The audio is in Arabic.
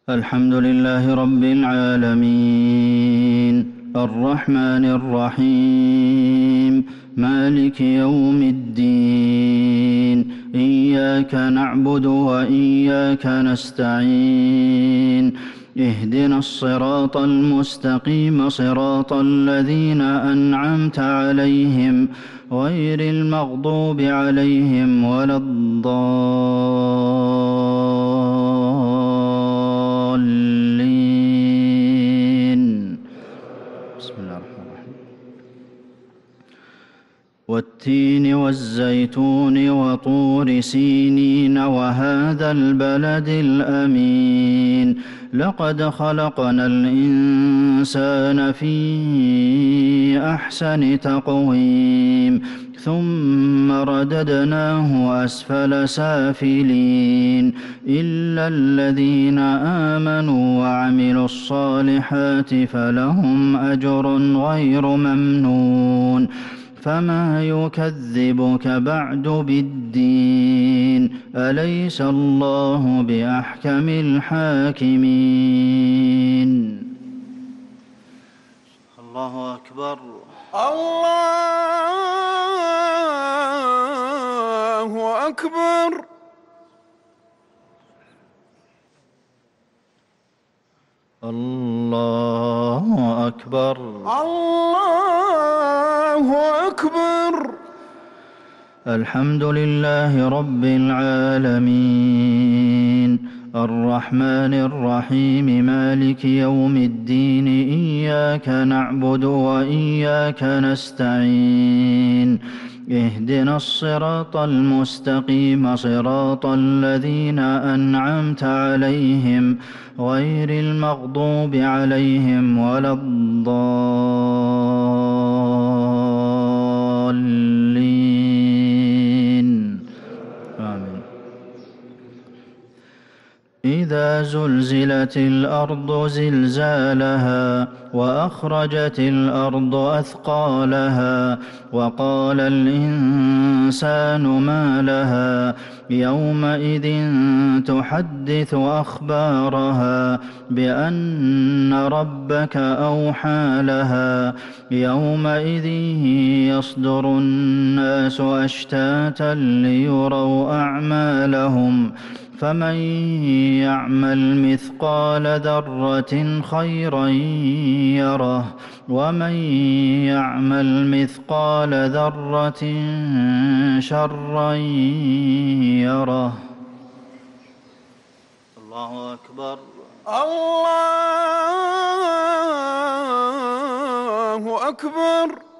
الحمد لله رب العالمين الرحمن الرحيم مالك يوم الدين إياك نعبد وإياك نستعين اهدنا الصراط المستقيم صراط الذين أنعمت عليهم غير المغضوب عليهم ولا الضالين. بسم الله الرحمن الرحيم. والتين والزيتون وطور سينين وهذا البلد الأمين لقد خلقنا الإنسان في أحسن تقويم ثم رددناه أسفل سافلين إلا الذين آمنوا وعملوا الصالحات فلهم أجر غير ممنون فما يكذبك بعد بالدين أليس الله بأحكم الحاكمين. الله أكبر. الله أكبر. الله أكبر. الله أكبر. الحمد لله رب العالمين الرحمن الرحيم مالك يوم الدين إياك نعبد وإياك نستعين اهدنا الصراط المستقيم صراط الذين أنعمت عليهم غير المغضوب عليهم ولا الضالين. آمين. إذا زلزلت الأرض زلزالها وأخرجت الأرض أثقالها وقال الإنسان ما لها يومئذ تحدث أخبارها بأن ربك أوحى لها يومئذ يصدر الناس أشتاتا ليروا أعمالهم فمن يعمل مثقال ذرة خيرا يره ومن يعمل مثقال ذرة شرا يره. الله أكبر. الله أكبر.